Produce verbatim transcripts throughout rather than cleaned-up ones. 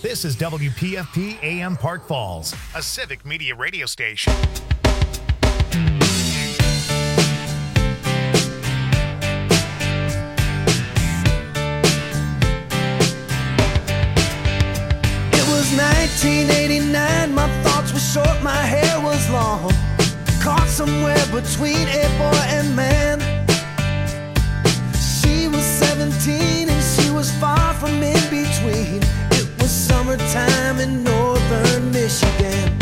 This is W P F P A M Park Falls, a civic media radio station. It was nineteen eighty-nine, my thoughts were short, my hair was long, caught somewhere between a boy and man. She was seventeen and she was far from in between. It was summertime in northern Michigan.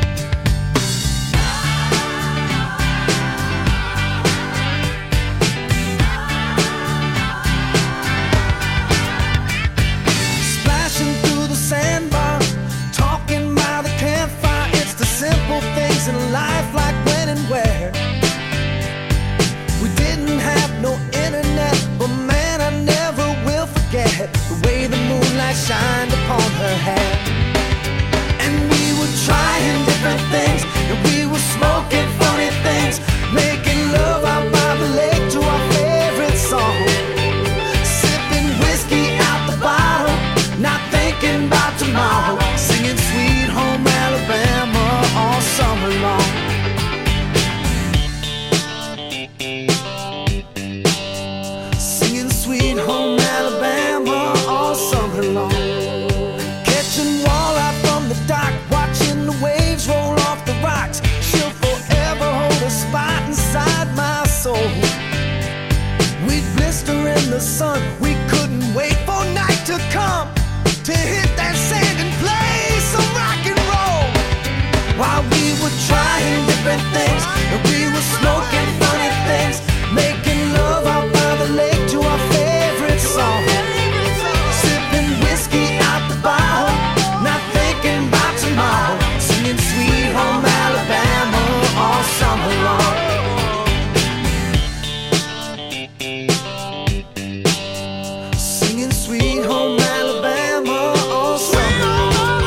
Splashing through the sandbar, talking by the campfire. It's the simple things in life, like when and where. We didn't have no internet, but man, I never will forget the way the moonlight shined upon her hair. And we were trying different things, and we were smoking funny things, making love out by the lake to our favorite song, sipping whiskey out the bottle, not thinking about tomorrow, singing Sweet Home Alabama all summer long. Singing Sweet Home Alabama all summer long. Catching walleye from the dock, watching the waves roll off the rocks. She'll forever hold a spot inside my soul. We'd blister in the sun, we couldn't wait for night to come to hit that sand and play some rock and roll. While we were trying different things, and we were smoking funny things, making love out by the lake to our favorite song, sipping whiskey out the bottle, not thinking about tomorrow, singing Sweet Home Alabama all summer long. Singing Sweet Home Alabama all summer long.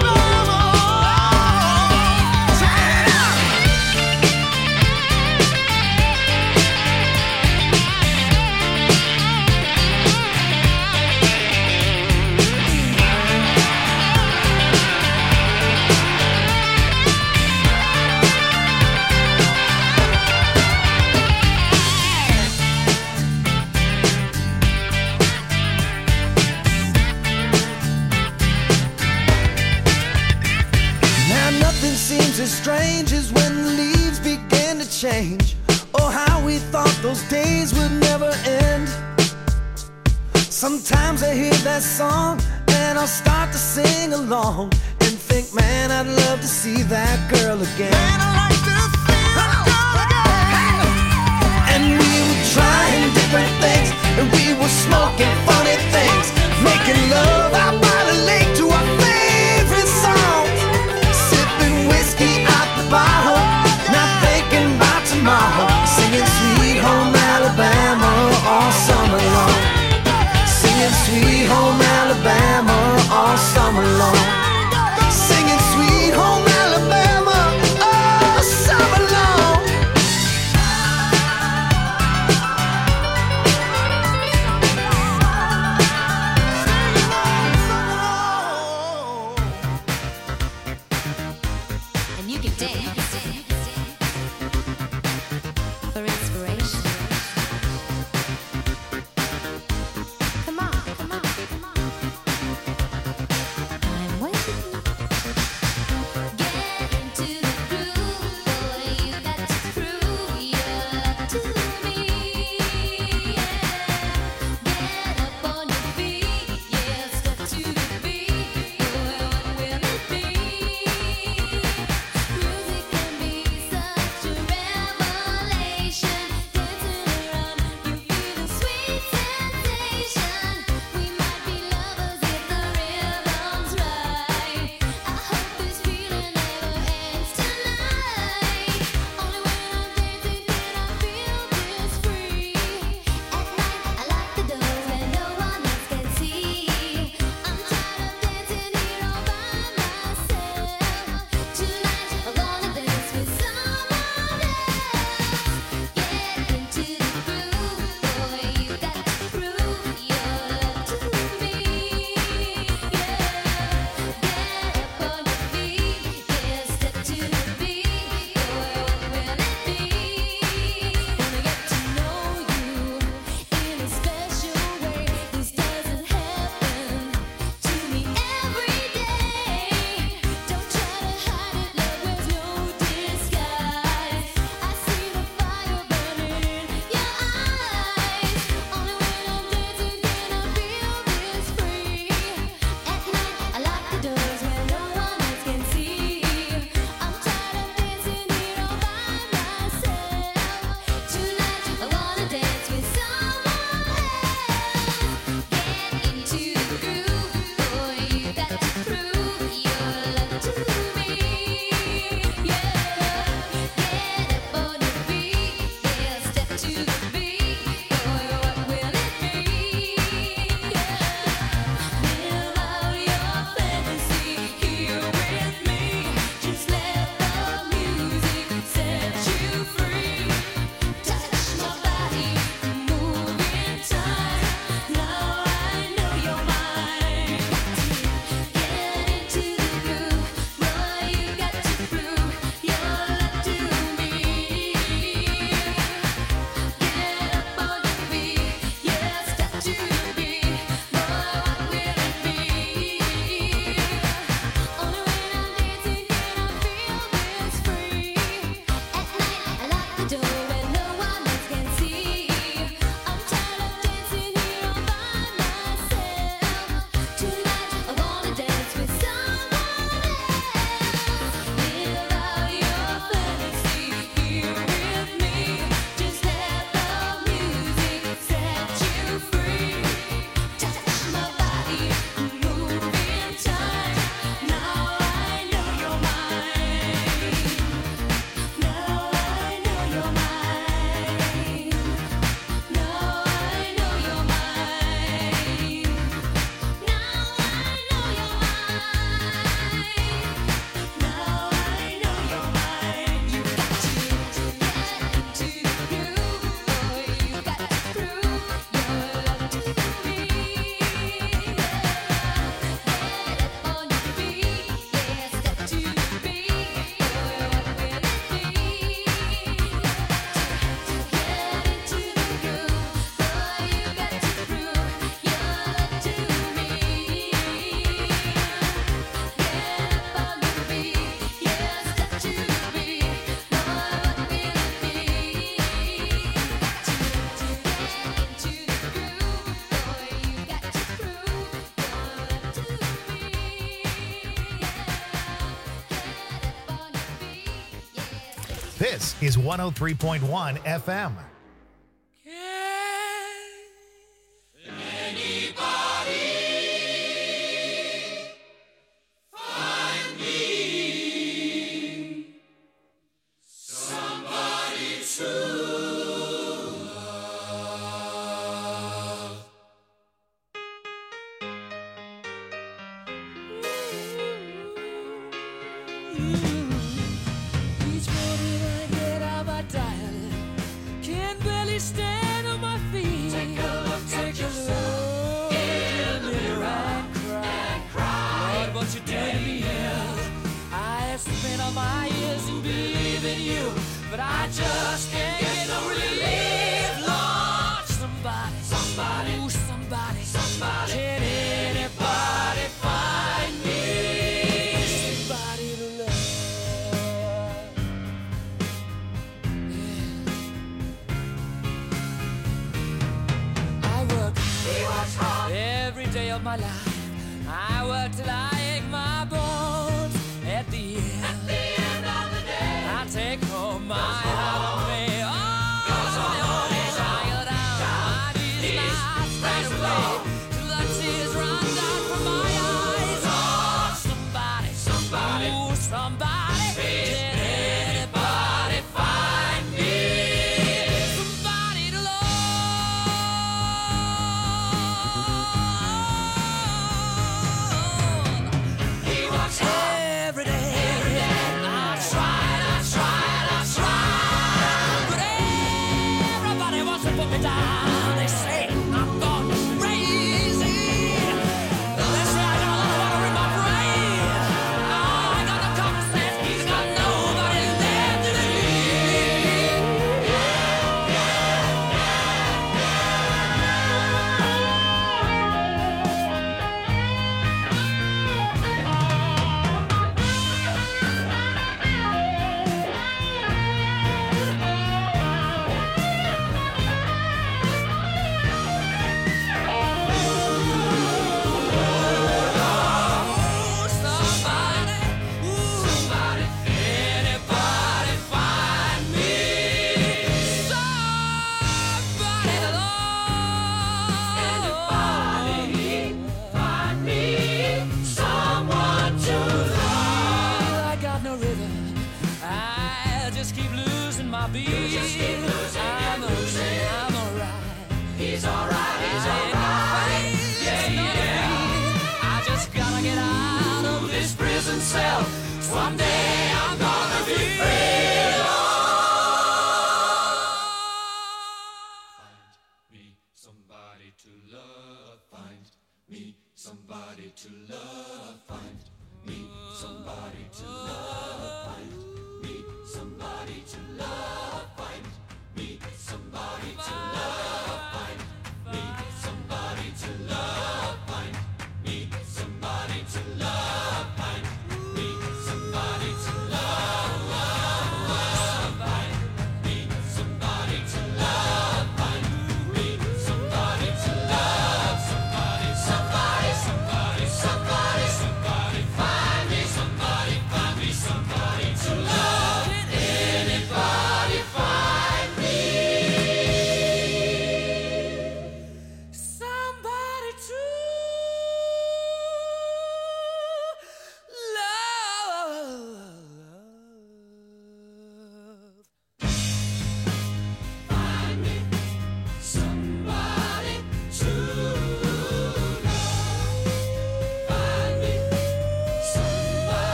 Now nothing seems as strange as when the leaves begin to change. Oh, how we thought those days would never end. Sometimes I hear that song and I'll start to sing along and think, man, I'd love to see that girl again. Man, I like to see that girl again. And we were trying different things, and we were smoking funny things, making love out by the lake to our favorite songs, sipping whiskey out the bottle, not thinking about tomorrow, singing Sweet Home Alabama all summer long. Singing Sweet Home Alabama all summer long. Singing Sweet Home Alabama all summer long. And you can dance for inspiration. Come on, come on, come on. This is one oh three point one F M.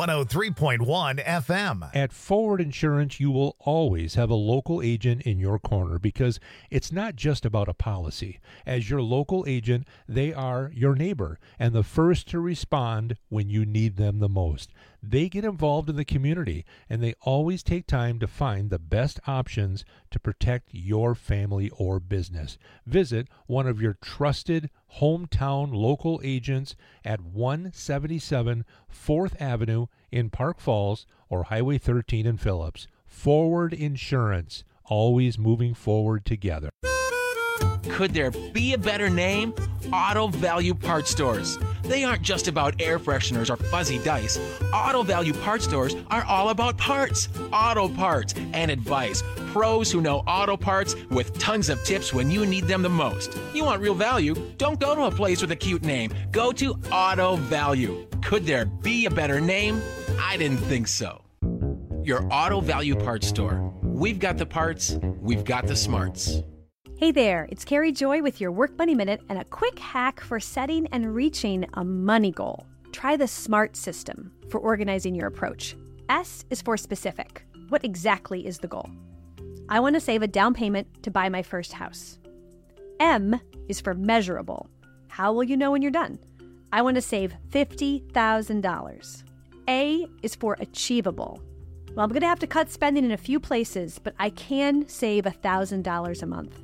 one oh three point one F M. At Forward Insurance, you will always have a local agent in your corner because it's not just about a policy. As your local agent, they are your neighbor and the first to respond when you need them the most. They get involved in the community, and they always take time to find the best options to protect your family or business. Visit one of your trusted hometown local agents at one seventy-seven fourth Avenue in Park Falls or Highway thirteen in Phillips. Forward Insurance, always moving forward together. Could there be a better name? Auto Value Parts Stores. They aren't just about air fresheners or fuzzy dice. Auto Value Parts Stores are all about parts, auto parts, and advice. Pros who know auto parts with tons of tips when you need them the most. You want real value? Don't go to a place with a cute name. Go to Auto Value. Could there be a better name? I didn't think so. Your Auto Value Parts Store. We've got the parts, we've got the smarts. Hey there, it's Carrie Joy with your Work Money Minute and a quick hack for setting and reaching a money goal. Try the SMART system for organizing your approach. S is for specific. What exactly is the goal? I want to save a down payment to buy my first house. M is for measurable. How will you know when you're done? I want to save fifty thousand dollars. A is for achievable. Well, I'm going to have to cut spending in a few places, but I can save one thousand dollars a month.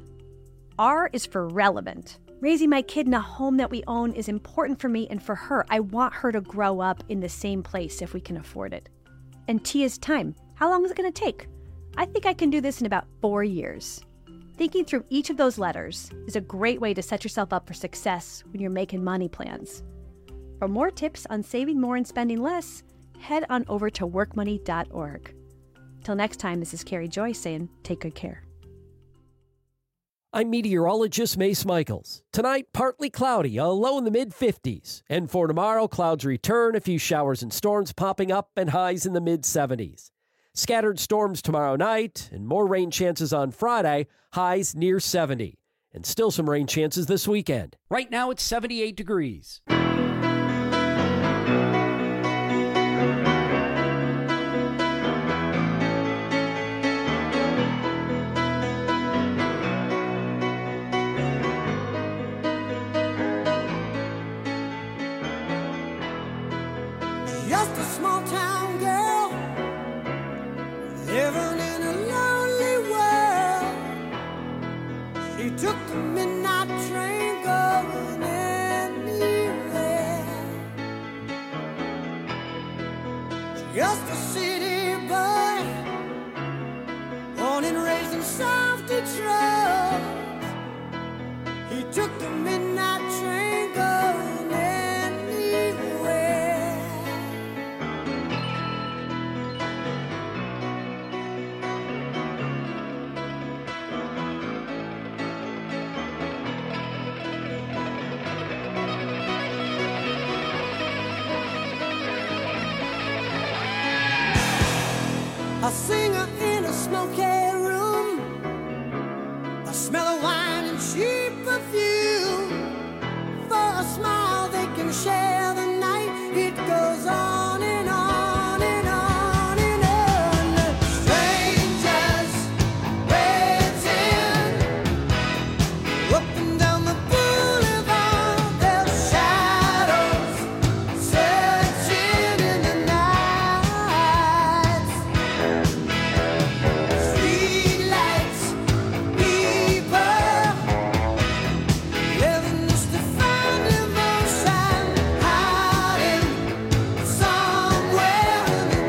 R is for relevant. Raising my kid in a home that we own is important for me and for her. I want her to grow up in the same place if we can afford it. And T is time. How long is it going to take? I think I can do this in about four years. Thinking through each of those letters is a great way to set yourself up for success when you're making money plans. For more tips on saving more and spending less, head on over to work money dot org. Till next time, this is Carrie Joy saying, take good care. I'm meteorologist Mace Michaels. Tonight, partly cloudy, a low in the mid-fifties. And for tomorrow, clouds return, a few showers and storms popping up, and highs in the mid-seventies. Scattered storms tomorrow night, and more rain chances on Friday, highs near seventy. And still some rain chances this weekend. Right now, it's seventy-eight degrees. Just a small town girl living in a lonely world. She took the midnight train going anywhere. Just a city boy, born and raised in South Detroit. He took the midnight train going anywhere. A singer in a smoky room, a smell of wine and cheap perfume. For a smile they can share the night. It goes on and on and on and on. Strangers waiting up and down the boulevard. Their shadows searching in the night. Streetlights, people, living just to find emotion, hiding somewhere in the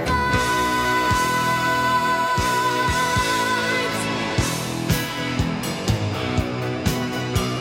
night.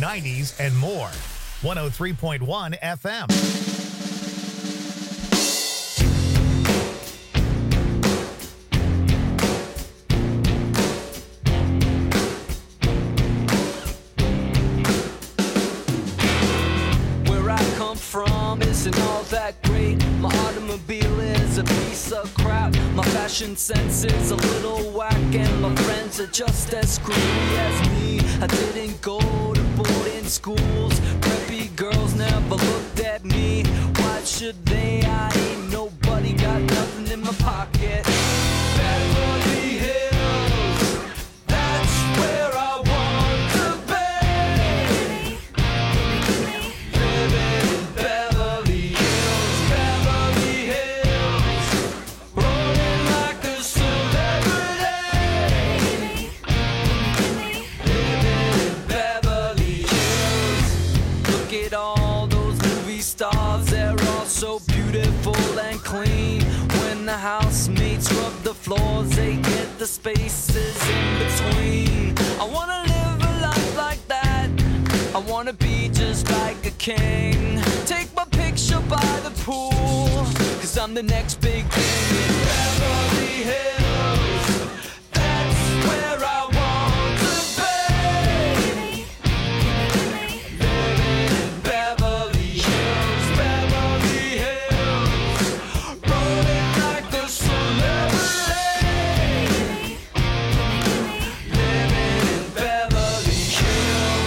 nineties, and more. one oh three point one F M. From isn't all that great. My automobile is a piece of crap. My fashion sense is a little whack, and my friends are just as screwy as me. I didn't go to boarding schools. Preppy girls never looked at me. Why should they? I ain't nobody, got nothing in my pocket. Beverly Hills, that's where I want to be. So beautiful and clean. When the housemates rub the floors, they get the spaces in between. I wanna live a life like that. I wanna be just like a king. Take my picture by the pool, cause I'm the next big thing in Beverly Hills. That's where I want to be. Living in Beverly Hills, Beverly Hills, rolling like a celebrity. Living in Beverly Hills.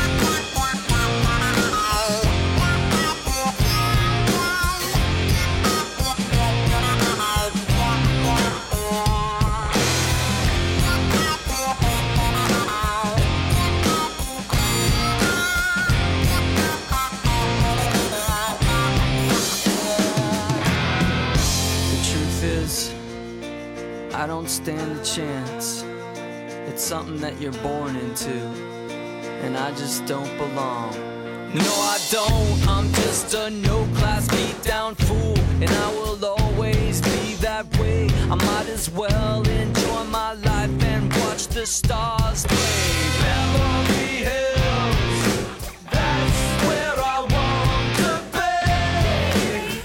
The truth is, I don't stand a chance. It's something that you're born into, and I just don't belong. No, I don't. I'm just a no-class beat-down fool, and I will always be that way. I might as well enjoy my life and watch the stars play. Beverly Hills, that's where I want to be.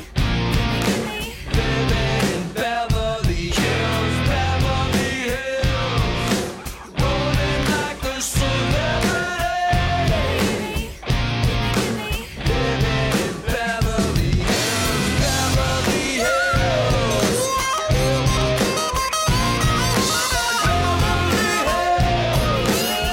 Living in Beverly Hills, Beverly Hills, rolling like a celebrity. Living in Beverly Hills, Beverly Hills. Beverly Hills.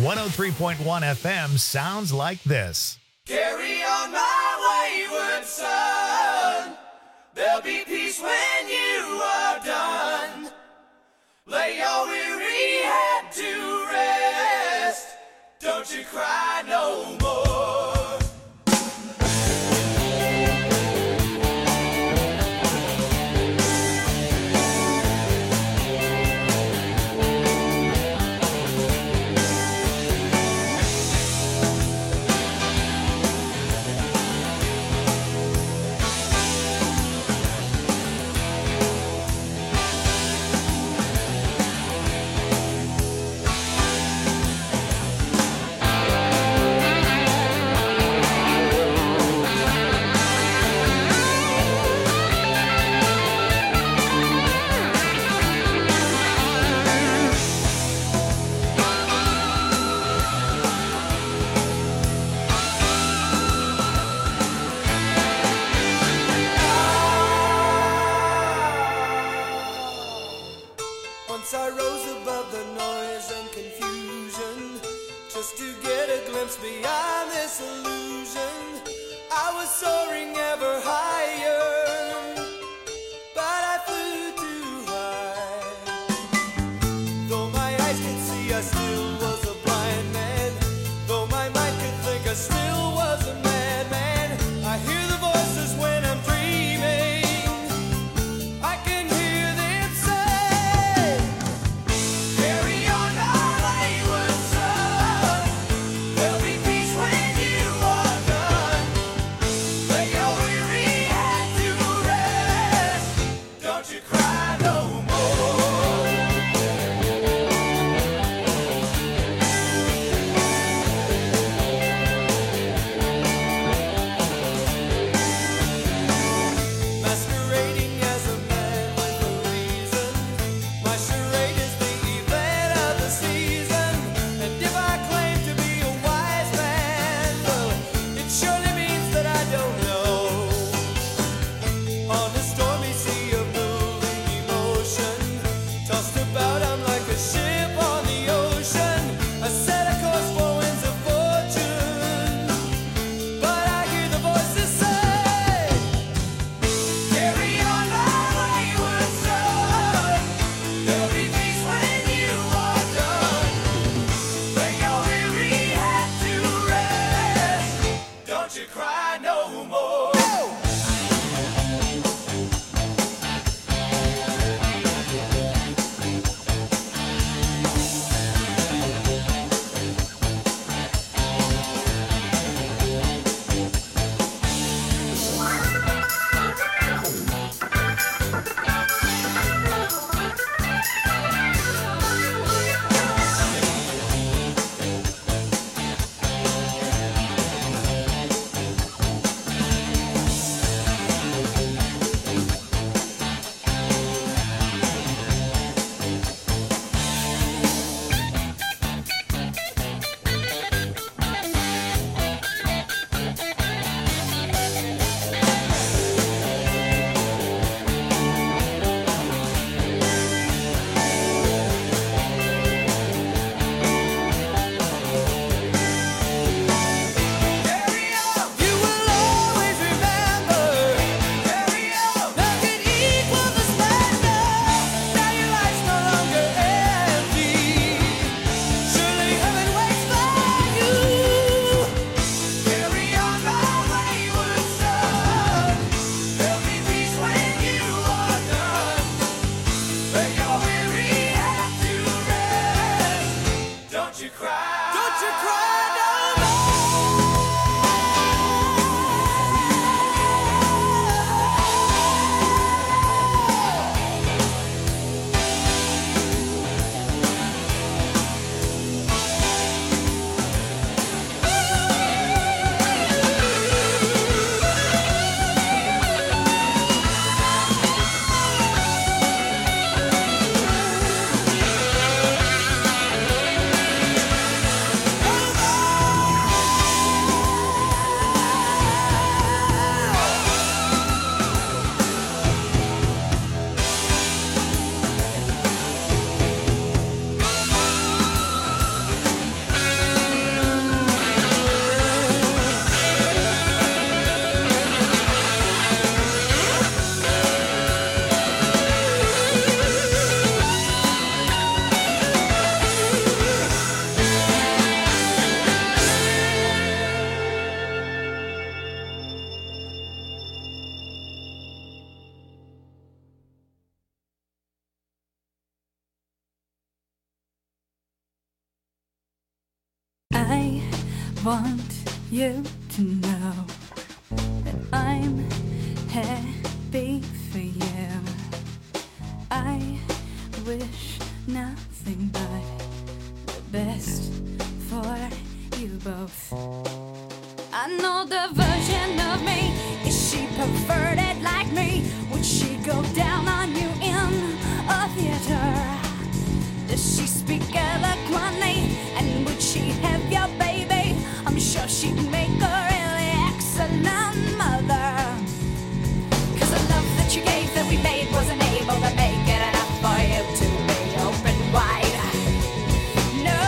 one oh three point one F M sounds like this. Carry on my wayward son. There'll be peace when you are done. Lay your weary head to rest. Don't you cry no more. Once I rose above the noise and confusion, just to get a glimpse beyond this illusion. I was soaring ever higher, but I flew too high. Though my eyes could see, I still was a blind man. Though my mind could think, I still was a madman. I hear the voices when I'm dreaming. I can hear them say, carry on our wayward son. There'll be peace when you are done. Lay your weary head to rest. Don't you cry no more. Masquerading as a man with a reason. My charade is the event of the season. And if I claim to be a wise man, well, it surely means that I don't know. On a stormy sea of moving emotion, want you to know that I'm happy for you. I wish nothing but the best for you both. I know the version of me. Is she perverted like me? Would she go down on you in a theater? Does she speak eloquently? And would she have your baby? I'm sure she'd make a really excellent mother. Cause the love that you gave that we made wasn't able to make it enough for you to be open wide. No.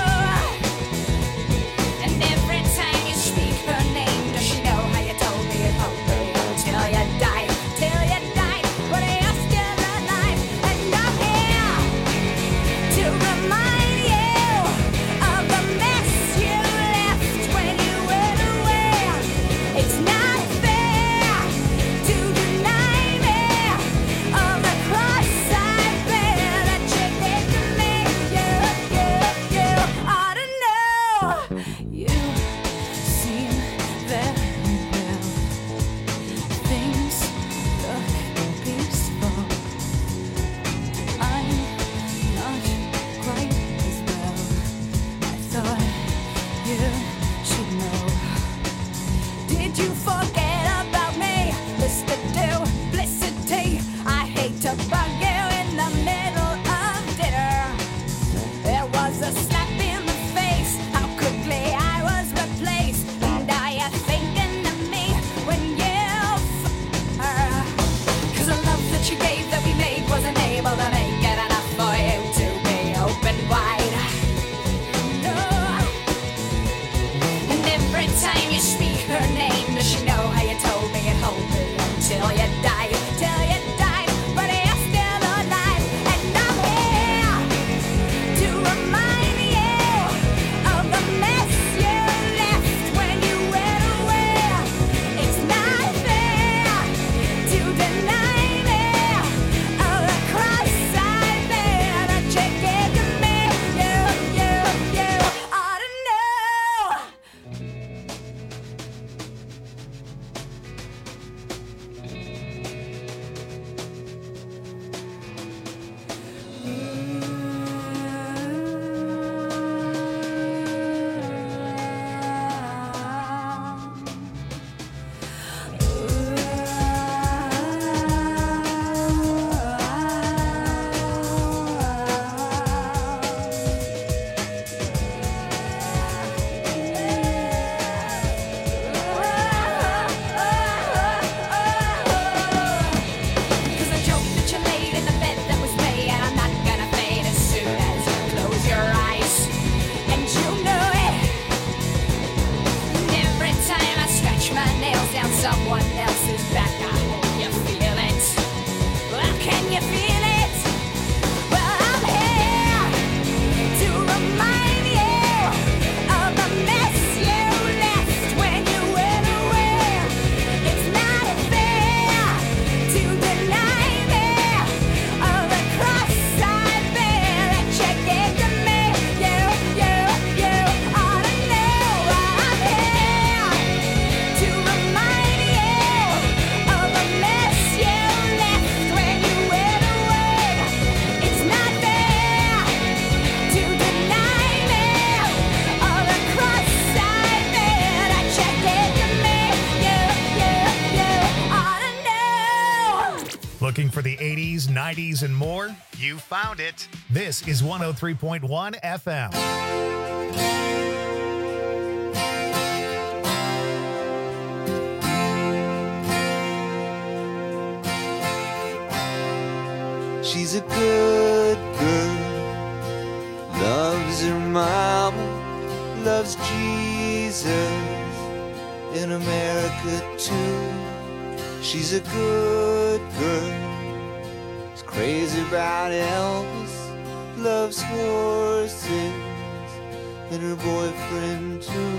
And every time you speak her name, does she know how you told me it won't be until you die? Till you died, but you're still alive. And I'm here to remind you of the mess you left when you went away. It's not fair to deny me of the cross I bear that you did to me. You, you, you ought to know. You seem very well. Things look peaceful. I'm not quite as well. I thought you should know. Did you forget about me? Mister Duplicity. I hate to bug you in the middle of dinner. There was a slap in the face. How quickly I was replaced. And are you thinking of me when you f her? Cause the love that you gave that we made wasn't able to make it enough for you to be open wide. No. And every time you speak her name, does she know how you told me it hold me until you died? Till you died, but you're still alive. And I'm here to remind you of the mess you left when you went away. It's not fair to deny me of the cross I bear that you gave to me. You, you, you ought to know. Cause the joke that you laid in the bed that was me, and I'm not gonna fade as soon as you close your eyes. And you know it. And every time I scratch my nails down someone else's back, I hope you feel it. Well, can you feel it? Well, I'm here to remind you of the mess you left when you went away. It's not fair to deny me of the cross I bear that you gave to me. You, you, you ought to know. I'm here to remind you of the mess you left when you went away. It's not fair to deny me of the cross I bear that you gave to me. You, you, you ought to know. Looking for the eighties, nineties, and more? You found it. This is one oh three point one F M. She's a good girl, loves her mama, loves Jesus in America too. She's a good girl, is crazy about Elvis, loves horses and her boyfriend too.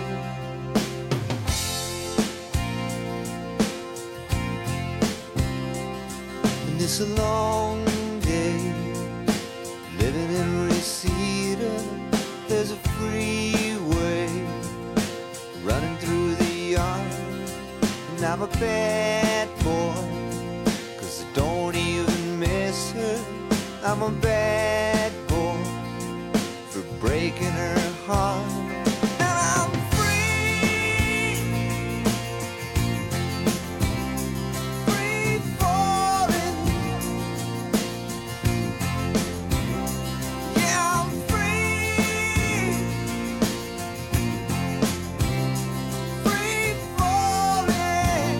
And it's a long day living in Reseda. There's a freeway I'm a bad boy, 'cause I don't even miss her. I'm a bad boy for breaking her heart. And I'm free, free falling. Yeah, I'm free, free falling.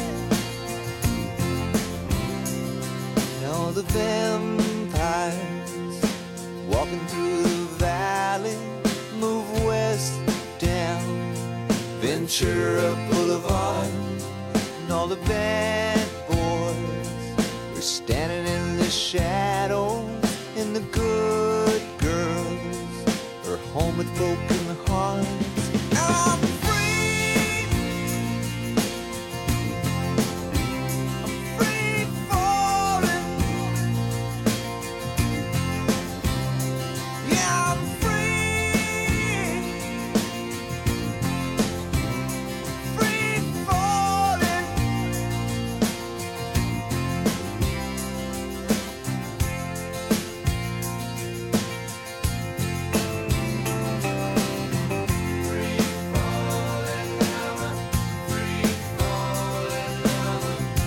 Now the vampires walking through the valley move west down Ventura Boulevard, and all the bad boys are standing in the shadows, and the good girls are home with broken hearts. I'm free, I'm free falling. Yeah, I'm free, free falling. Free falling now, free falling now.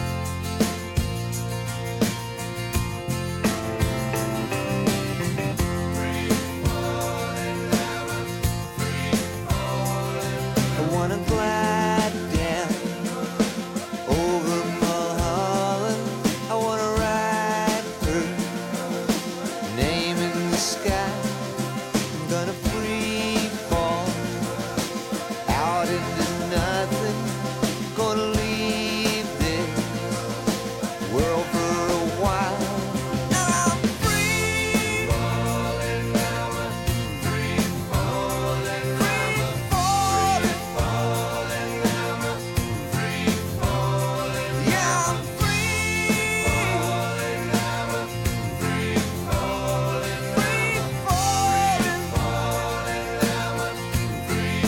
I wanna glide down over Mulholland. I wanna write her name in the sky. I'm gonna free fall out into nothing. Gonna leave this world for a while. And I'm free falling now, free falling now, free falling now, free falling. Yeah, I'm free falling now, free falling, free falling, falling now, free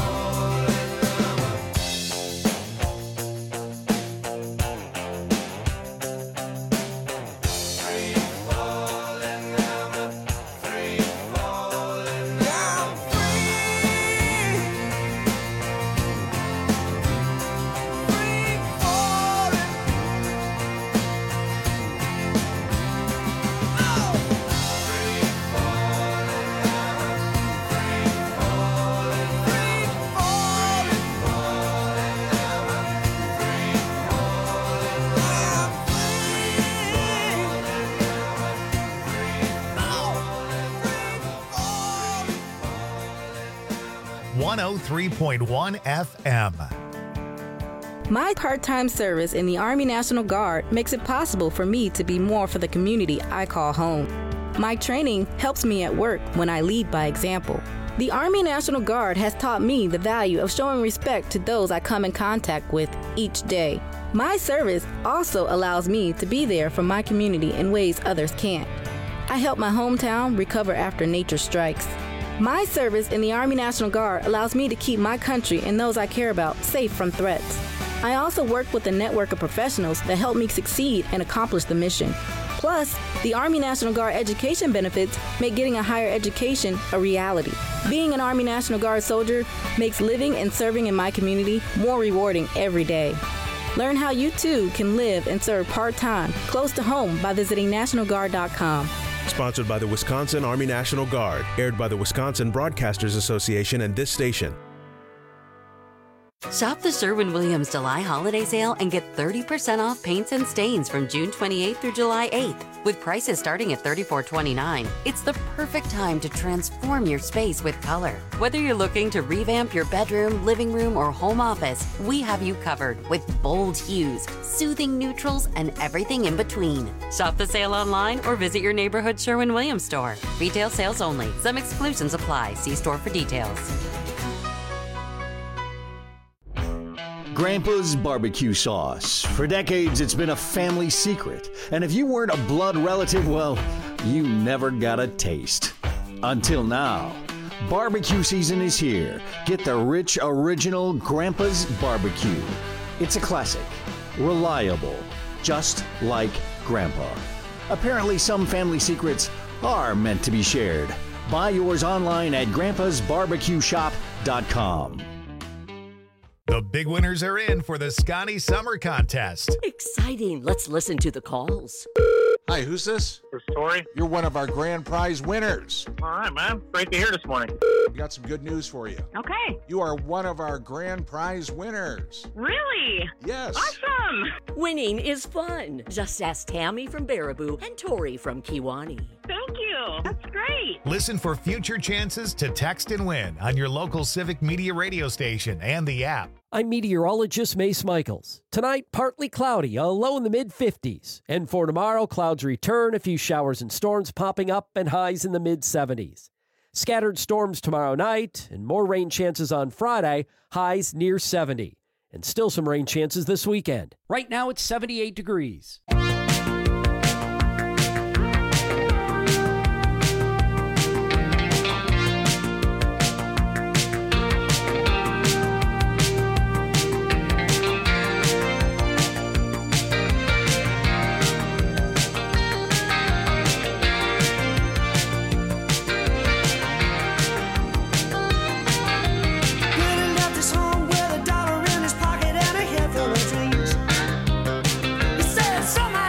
falling now, free falling. Yeah, I'm free, free falling. Oh, free falling now, free falling, free falling, falling now, free falling. Yeah, I'm one oh three point one F M. My part-time service in the Army National Guard makes it possible for me to be more for the community I call home. My training helps me at work when I lead by example. The Army National Guard has taught me the value of showing respect to those I come in contact with each day. My service also allows me to be there for my community in ways others can't. I help my hometown recover after nature strikes. My service in the Army National Guard allows me to keep my country and those I care about safe from threats. I also work with a network of professionals that help me succeed and accomplish the mission. Plus, the Army National Guard education benefits make getting a higher education a reality. Being an Army National Guard soldier makes living and serving in my community more rewarding every day. Learn how you too can live and serve part-time close to home by visiting national guard dot com. Sponsored by the Wisconsin Army National Guard. Aired by the Wisconsin Broadcasters Association and this station. Shop the Sherwin-Williams July holiday sale and get thirty percent off paints and stains from June twenty-eighth through July eighth. With prices starting at thirty-four twenty-nine, it's the perfect time to transform your space with color. Whether you're looking to revamp your bedroom, living room, or home office, we have you covered with bold hues, soothing neutrals, and everything in between. Shop the sale online or visit your neighborhood Sherwin-Williams store. Retail sales only. Some exclusions apply. See store for details. Grandpa's barbecue sauce. For decades, it's been a family secret. And if you weren't a blood relative, well, you never got a taste. Until now. Barbecue season is here. Get the rich, original Grandpa's barbecue. It's a classic, reliable, just like Grandpa. Apparently, some family secrets are meant to be shared. Buy yours online at grandpas barbecue shop dot com. The big winners are in for the Scotty Summer Contest. Exciting. Let's listen to the calls. Hi, who's this? This is Tori. You're one of our grand prize winners. All right, man. Great to hear this morning. We got some good news for you. Okay. You are one of our grand prize winners. Really? Yes. Awesome. Winning is fun. Just ask Tammy from Baraboo and Tori from Kiwani. Thank you. That's great. Listen for future chances to text and win on your local Civic Media radio station and the app. I'm meteorologist Mace Michaels. Tonight, partly cloudy, a low in the mid fifties. And for tomorrow, clouds return, a few showers and storms popping up, and highs in the mid seventies. Scattered storms tomorrow night, and more rain chances on Friday, highs near seventy. And still some rain chances this weekend. Right now, it's seventy-eight degrees. Somehow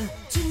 to